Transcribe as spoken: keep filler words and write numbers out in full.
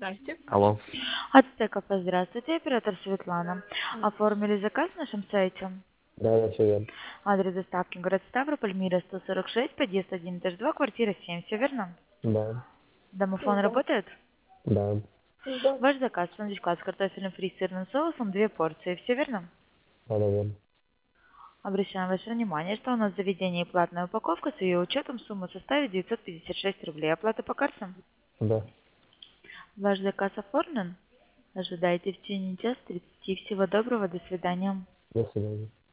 Здрасте. Алло. Ацтеков, здравствуйте, оператор Светлана. Оформили заказ на нашем сайте. Да, да, все верно. Адрес доставки город Ставрополь, Мира сто сорок шесть, подъезд один, этаж два, квартира семь. Все верно? Да, Домофон работает? да, Да. Ваш заказ, сэндвич-класс с картофельным фри с сырным соусом, две порции. Все верно? да, да, верно. Обращаем ваше внимание, что у нас в заведении платная упаковка, с ее учетом сумма составит девятьсот пятьдесят шесть рублей. Оплата по картам? Да, Ваш заказ оформлен? Ожидайте в течение часа тридцати. Всего доброго, до свидания. до свидания.